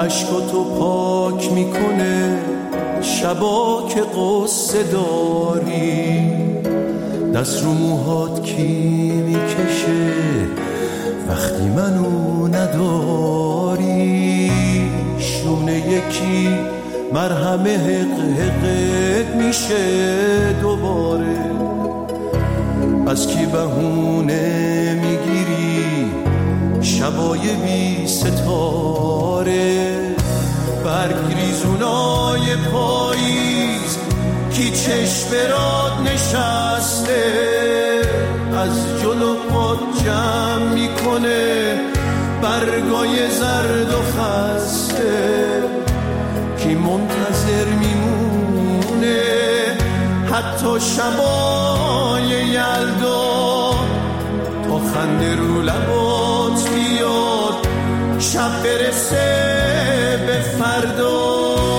عشقاتو پاک میکنه شبا که قصه داری، دست رو موهات کی میکشه وقتی منو نداری، شونه یکی مرهم حقت میشه دوباره، از کی بهونه میگیری شبای بی ستاره، برگ ریزونای پاییز کی چشم برات نشسته، از جلو پات جمع میکنه برگای زرد و خسته، کی منتظر میمونه حتی شبای یلدا تا خنده رو لبات بیاد شب برسه به فردا.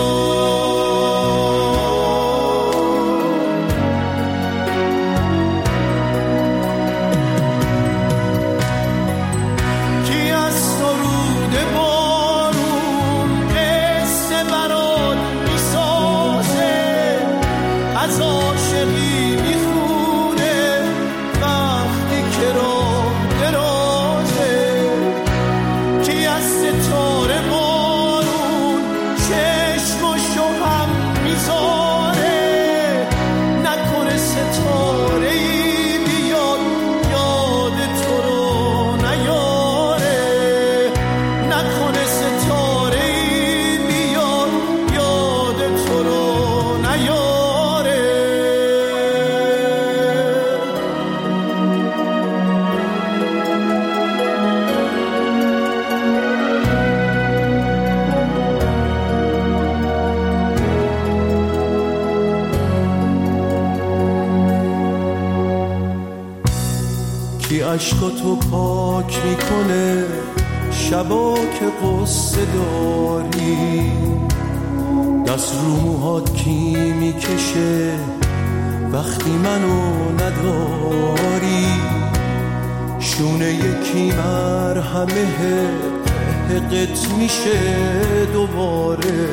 عشقاتو پاک میکنه شبا که قصه داری، دست رو موهات کی میکشه وقتی منو نداری، شونه یکی مرهم حقت میشه دوباره،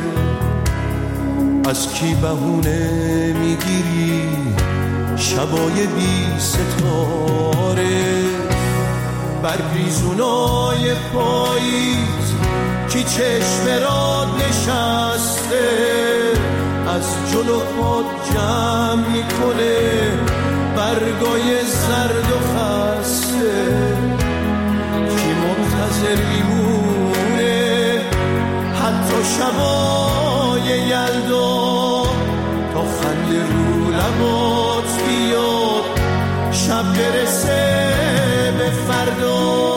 از کی بهونه میگیری شبای بی ستاره، برگریزونای پاییز کی چشم راد نشسته، از جلو پات جمع میکنه برگای زرد و خسته، کی منتظر میمونه حتی شبای یلدا تا خنده رو لبات بیاد شب برسه به فردا.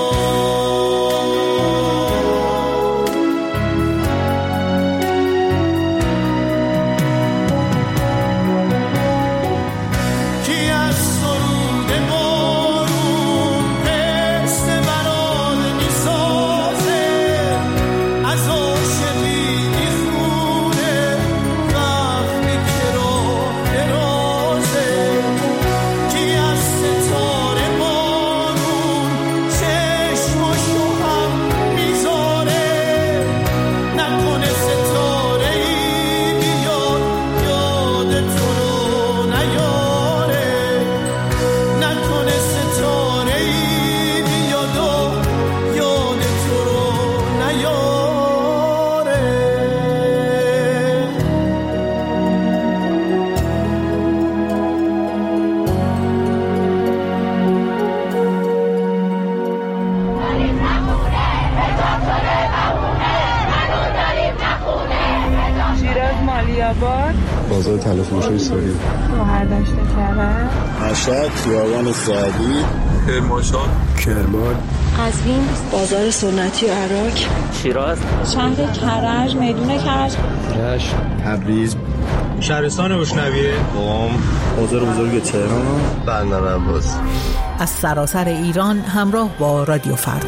بازار تلفروشی سوری برداشت کرده مشهد خیابان سعدی کرمانشاه کرمان قزوین بازار سنتی عراق شیراز شهر کرج میدون کرج رشت تبریز شهرستان گشنویه قم بازار بزرگ تهران بندر عباس. از سراسر ایران همراه با رادیو فردا.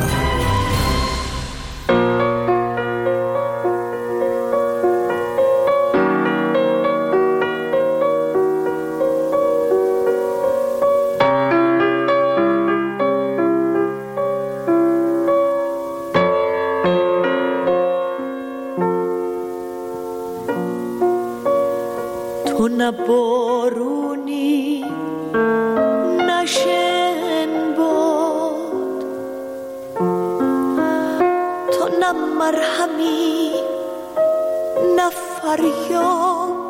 نه بارونی نه شنباد، تو نه مرهمی نه فریاد،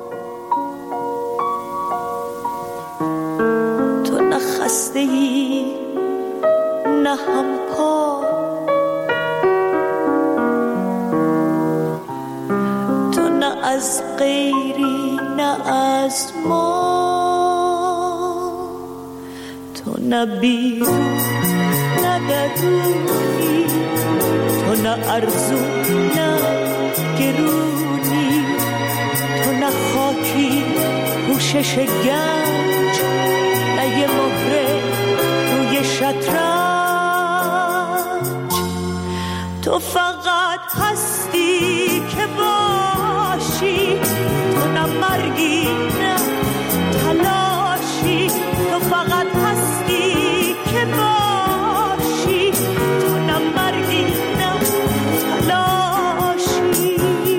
تو نه خسته‌ای نه همپا، تو نه از غیری نه از ما، تو نه بیرون نه درونی، تو نه ارزون نه گرونی، تو نه خاکی پوشش گنج، نه یه مهره روی شطرنج، تو فقط هستی که باشی، تو نه مرگی نه تلاشی، تو فقط هستی که باشی، تو نه مرگی نه تلاشی.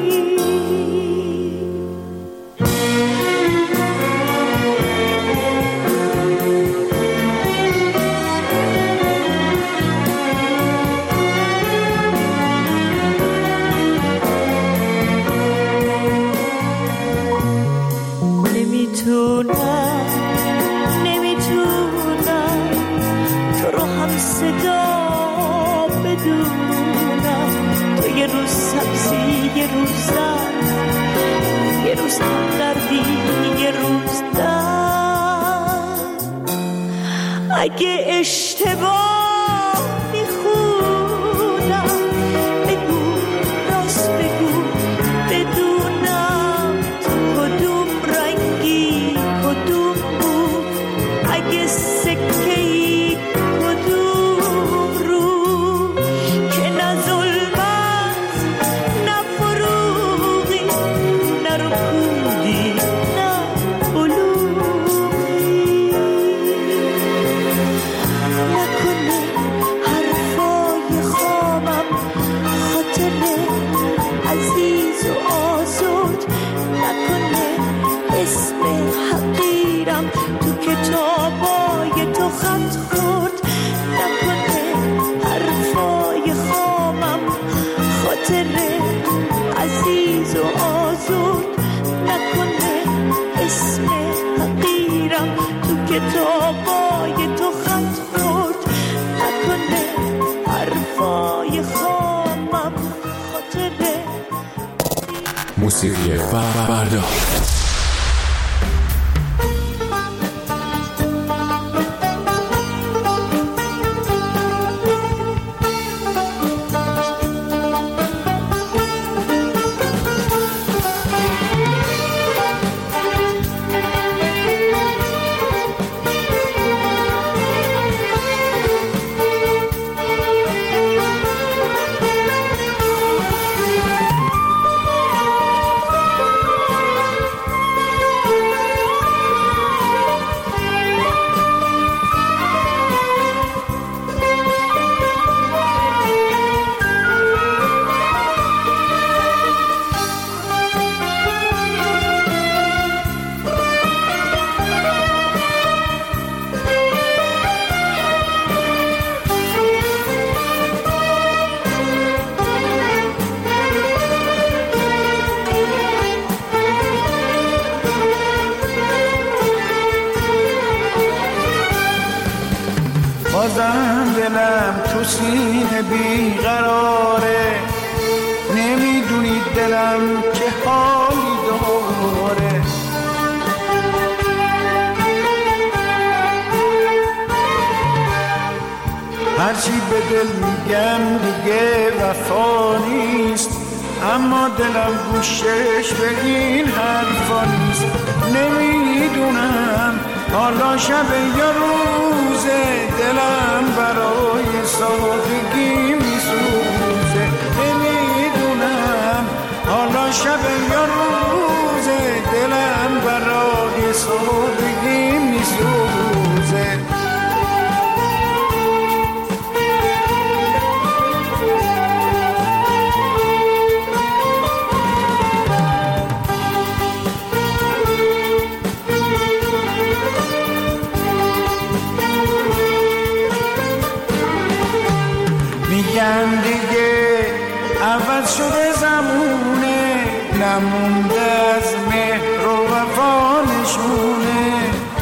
نمیتونم تو رو هم صدا بدونم، تو یه روز سبزی یه روز زرد، یه روز هم دردی یه روز درد. اگه اشتباه میخونم بگو، راست بگو بدونم تو کدوم رنگی کدوم بود، اگه سکه‌ای کدوم رو، که نه ظلمت نه فروغی نه رکودی نه بلوغی. نکنه حرفای خامم خاطره عزیز و آزاد، نکنه اسم حقیرم تو کتابای تو خط خورد، نکنه حرفای خامم خاطره عزیز و آزاد، نکنه اسم حقیرم تو کتابای تو خط خورد، نکنه حرفای خامم خاطره. موسیقی فردا. بازم دلم تو سینه بیقراره، نمیدونی دلم چه حالی داره. هرچی به دل میگم دیگه وفا نیست، اما دلم گوشش به این حرفا نیست. نمیدونم حالا شب یا روزه، دلم برای سادگی میسوزه. نمیدونم حالا شب یا روزه، دلم برای سادگی میسوزه. میگن دیگه عوض شده زمونه، نمونده از مهر و وفا نشونه.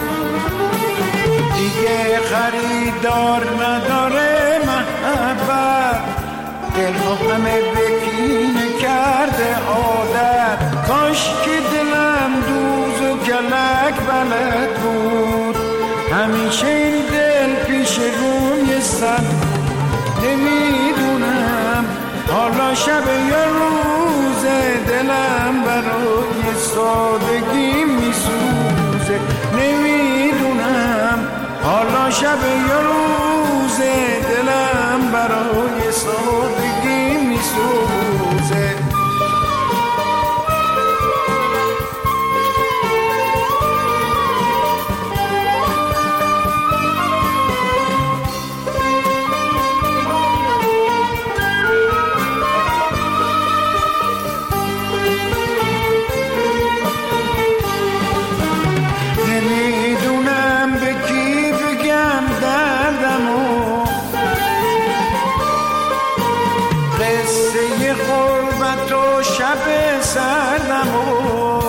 دیگه خریدار نداره محبت، دلها همه بکینه کرده عادت. کاش که دلم دوز و کلک بلد بود، همیشه این دل پیش روی سر. نمیدونم حالا شب یا روزه، دلم برای سادگی میسوزه. نمیدونم حالا شب یا روزه، دلم برای سادگی میسوزه. شب سردم و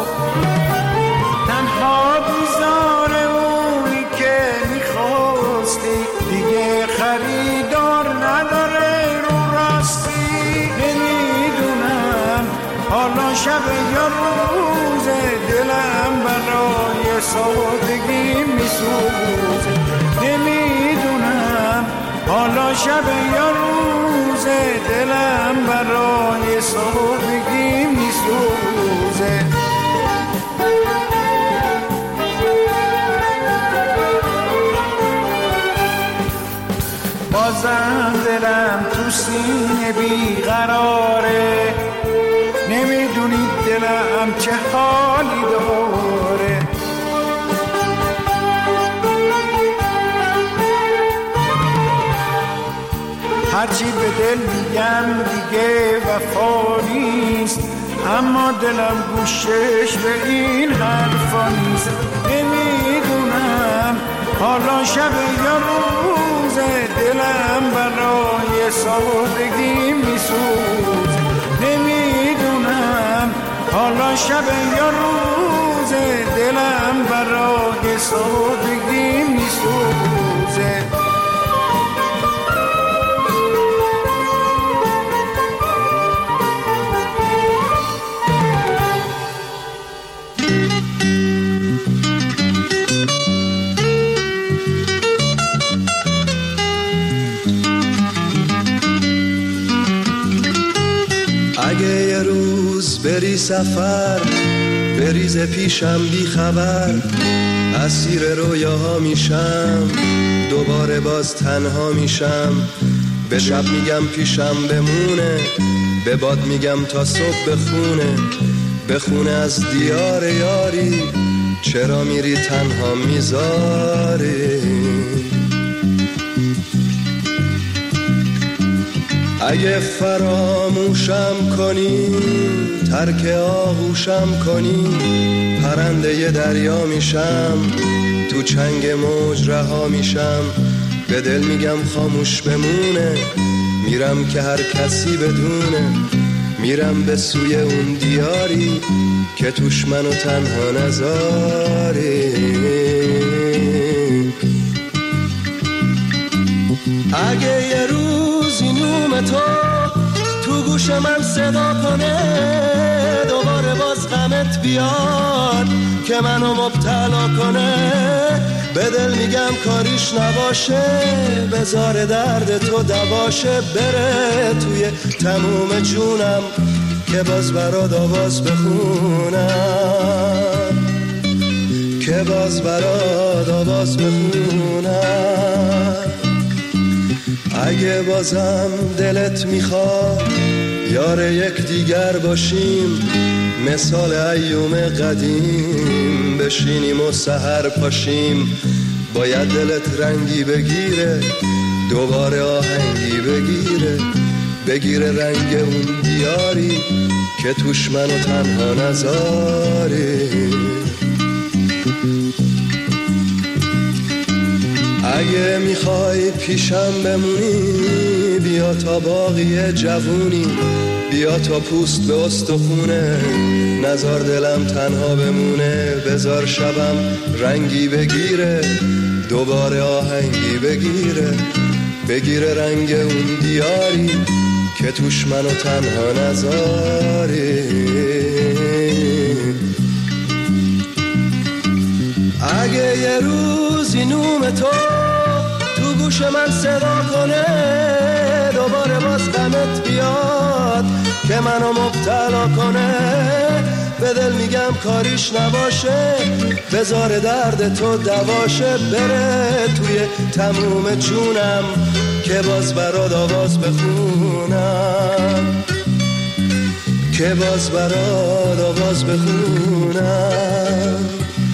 تنها بیزار اونی که میخواستی، دیگه خریدار نداره رو راستی. نمیدونم حالا شب یا روزه، دلم برای سادگی میسوزه. نمیدونم حالا شب یا روزه، دلم برای سادگی میسوزه. بازم دلم تو سینه بیقراره، نمیدونی دلم چه حالی داره. هرچی به دل میگم دیگه وفا نیست، اما دلم گوشش به این حرفا نیست. نمیدونم حالا شب یا روزه، دلم برای سادگی میسوزه. نمیدونم حالا شب یا روزه، دلم برای سادگی میسوزه. اگه یه روز بری سفر، بریز پیشم بی خبر، اسیر رویاها میشم، دوباره باز تنها میشم. به شب میگم پیشم بمونه، به باد میگم تا صبح بخونه. بخونه از دیار یاری، چرا میری تنها میذاری. اگه فراموشم کنی، ترک آغوشم کنی، پرنده ی دریا میشم، تو چنگ موج رها میشم. به دل میگم خاموش بمونه، میرم که هر کسی بدونه. میرم به سوی اون دیاری که توش منو تنها نذاری. اگه یه روزی نوم تو گوش من صدا کنه، دوباره باز غمت بیاد که منو مبتلا کنه. به دل میگم کاریش نباشه، بذار درد تو دواشه. بره توی تموم جونم که باز برات آواز بخونم، که باز برات آواز بخونم. اگه بازم دلت میخواد یار یک دیگر باشیم، مثال ایوم قدیم بشینیم و سحر پاشیم. باید دلت رنگی بگیره، دوباره آهنگی بگیره رنگ اون دیاری که توش منو تنها نذاری. اگه میخوای پیشم بمونی، بیا تا باقی جوونی، بیا تا پوست به استخونه، نزار دلم تنها بمونه، بزار شبم رنگی بگیره، دوباره آهنگی بگیره رنگ اون دیاری که توش منو تنها نذاری. اگه یه روزی نوم تو گوش من صدا کنه، دوباره باز غمت بیاد که منو مبتلا کنه، به دل میگم کاریش نباشه، بذار درد تو دواشه، بره توی تموم جونم که باز برات آواز بخونم، که باز برات آواز بخونم.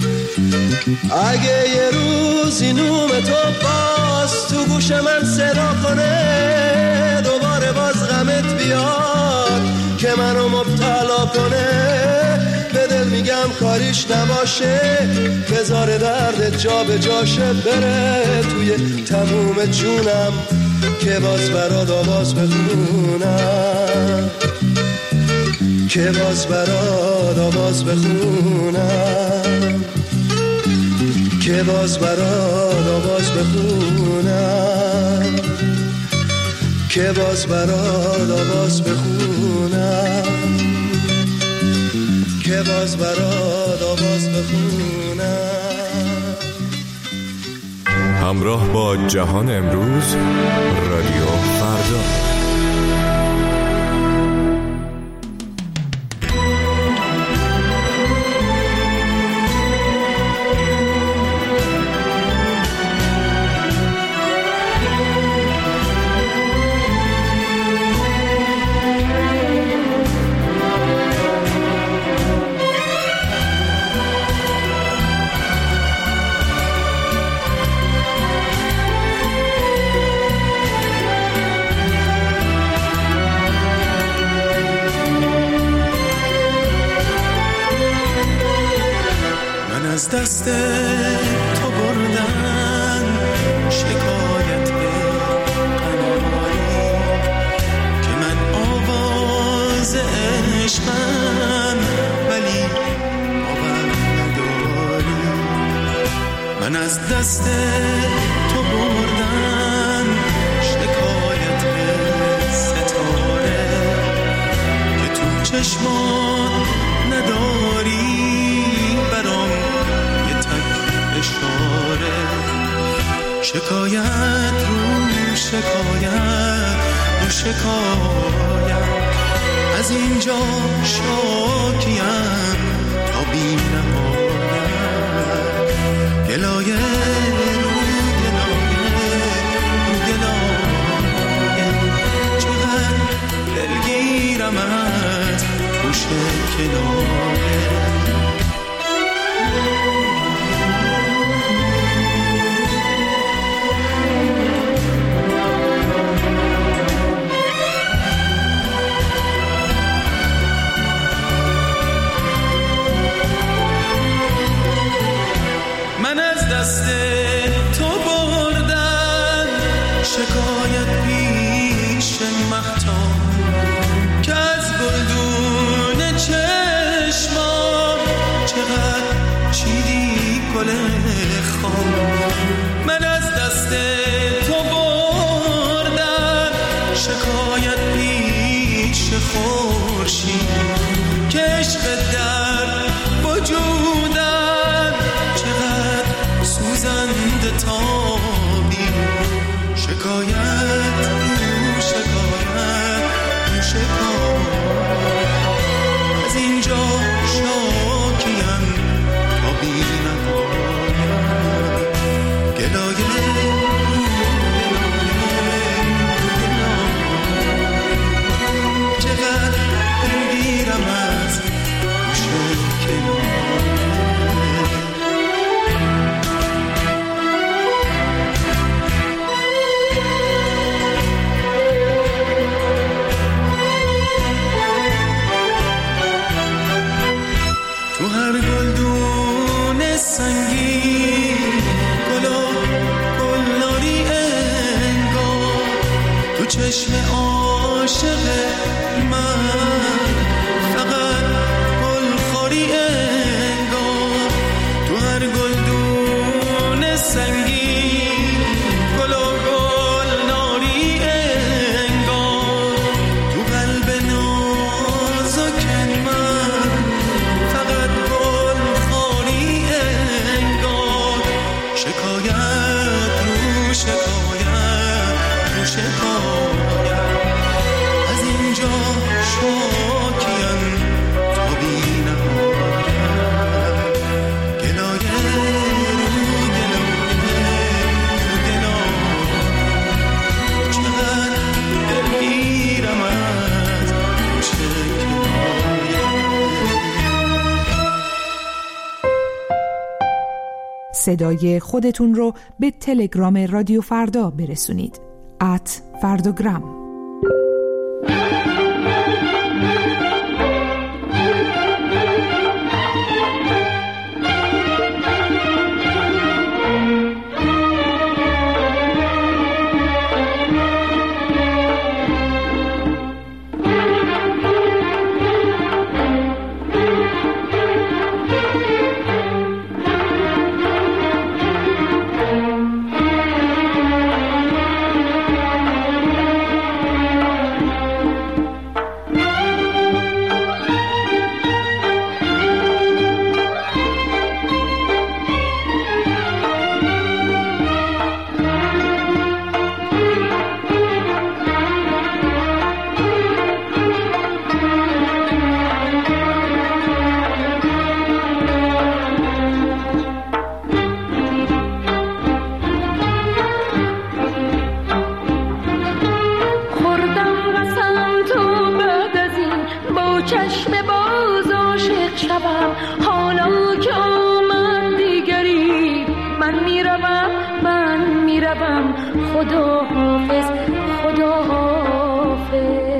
اگه یه روزی نوم تو باز تو گوش من صدا کنه، دوباره باز غمت بیاد که منو مبتلا کنه، به دل میگم کاریش نباشه، بذار درد جا به جاشه، بره توی تموم جونم که باز برات آواز بخونم، که باز برات آواز بخونم، که باز برات آواز بخونم، که باز برات آواز بخونم، که باز برات آواز بخونم. همراه با جهان امروز، رادیو فردا. از دست تو بردن شکایت قناری، که من آواز عشقم ولی باور نداری. من از دست تو بردن شکایت ستاره، که تو چشمان نداری برام اشاره. شکایت رو شکایت رو شکایت، از اینجا شاکیم تا بی نهایت. گلایه رو گلایه رو گلایه، چقدر دلگیرم از گوش کنایه. شکایت پیش مختار، که از گلدون چشمام چقدر چیدی گل خام. من از دست تو بردم شکایت پیش خورشید، که عشق در وجودم چقدر سوزنده تابی. شکایت رو شکایت رو شکایت، از اینجا شاکیم تا بی نهایت. گلایه رو گلایه چقدر دلگیرم از گوش کنایه. تو هر گلدون عاشق من فقط گلخوری انگار تو هر گلدون سنگین گل و گل ناری انگار تو قلب نازک من فقط گلخوری انگار شکایت رو شکایت رو شکایت از اینجا شاکیم تا بی نهایت گلایه رو گلایه چقدر دلگیرم از صدای خودتون رو به تلگرام رادیو فردا برسونید @فرداگرام. چشم باز عاشق شوم حالا که آمد دیگری من میروم خدا حافظ خدا حافظ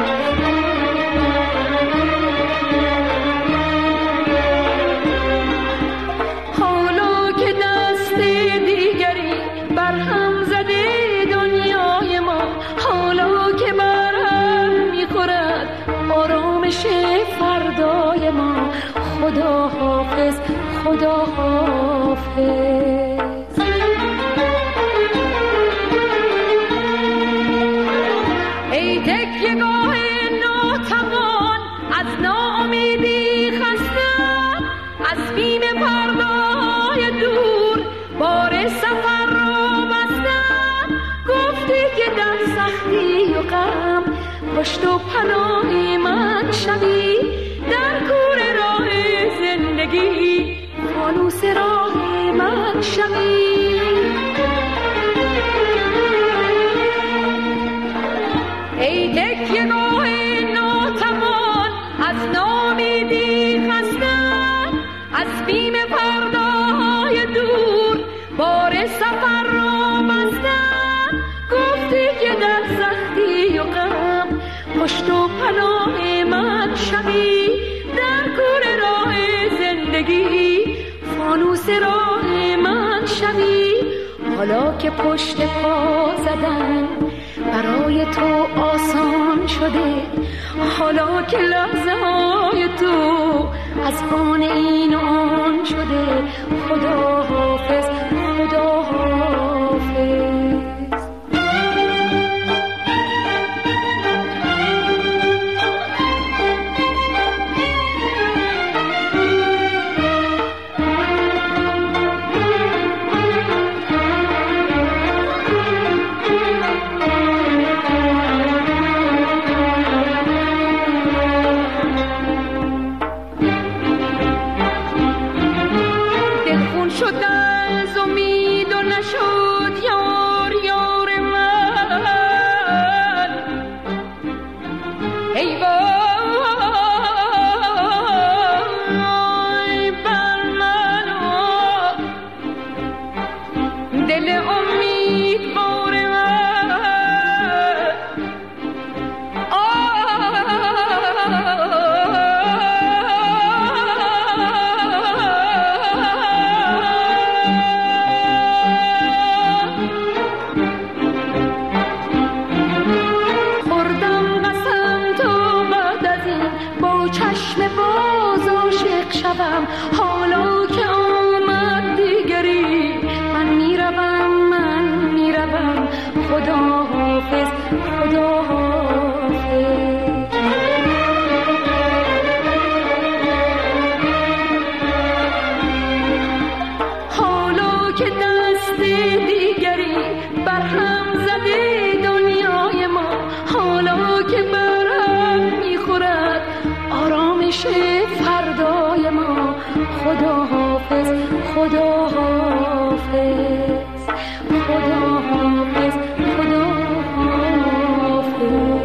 حالا که دست دیگری برهم زده دنیای ما حالا که برهم میخورد آرامش فردای ما خدا حافظ خدا حافظ ای تکیه‌گاه ناتوان از ناامیدی خستم از بیم پردای دور بار سفر را بستم گفتی که در سختی و غم پشت و پناه من شوی در کوره راه زندگی فانوس راه من شوی ای تکیه‌گاه ناتوان از ناامیدی خستم از بیم پرده‌های دور بار سفر را بستم گفتی که در سختی و غم پشت و پناه من شوی در کوره راه زندگی فانوس راه من شوی حالا که پشت پا زدن برای تو آسان شده حالا که لحظه های تو از آن این و آن شده خدا حافظ خدا حافظ شدن شبم حالا که آمد دیگری من میروم خدا حافظ خدا حافظ. حالا که دست دیگری برهم زده دنیای ما، حالا که برهم میخورد آرامش فردای ما، خدا حافظ خدا حافظ خدا حافظ خدا حافظ.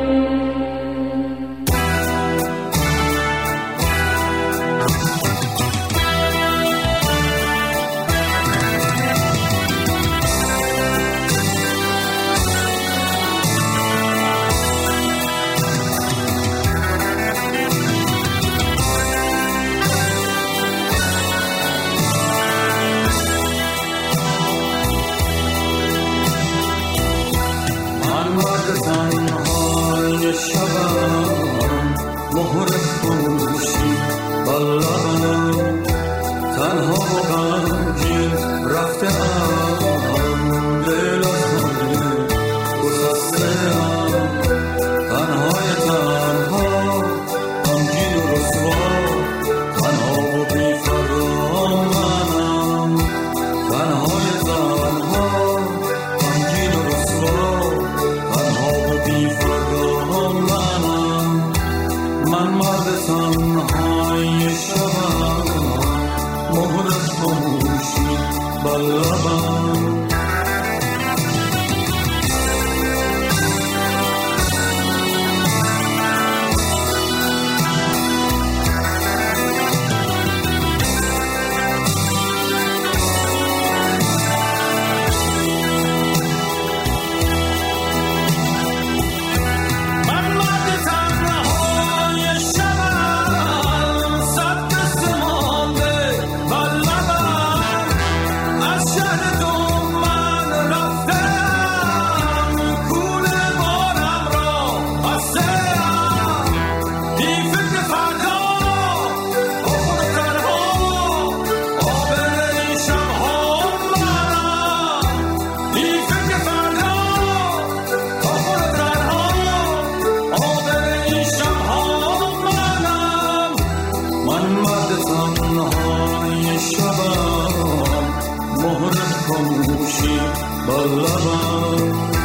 مهر خاموشی با لبم